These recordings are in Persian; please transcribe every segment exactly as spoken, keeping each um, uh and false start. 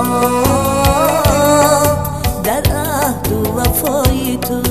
در عهد و وفای تو.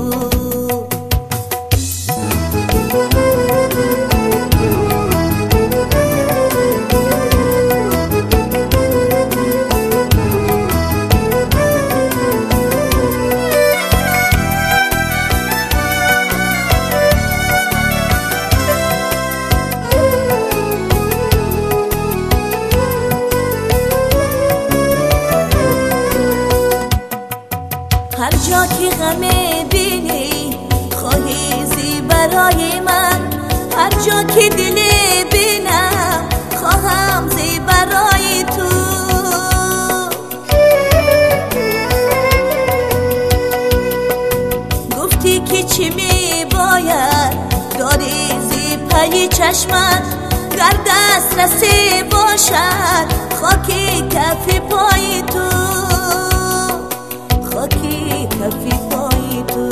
هر جا که غم بینی خواهی زی برای من، هر جا که دل بینم خواهم زی برای تو. گفتی که چی می باید داری زی پی چشمت، گر دست رسی باشد خاکی کف پای تو، خاکی کف پای تو.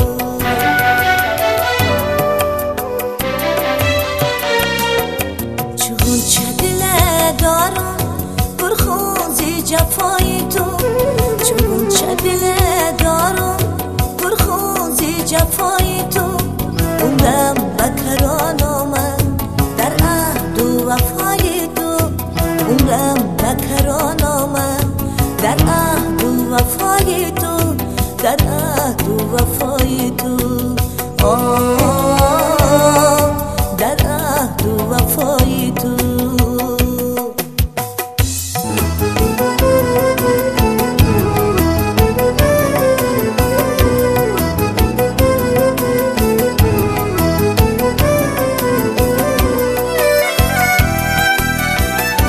چون چه دل دارم پرخون زی جفای تو، چون چه دل دارم پرخون زی جفای تو. عمرم بکران آمد در عهد و وفای تو، عمرم بکران آمد در عهد و وفای تو، در عهد و وفای تو. آه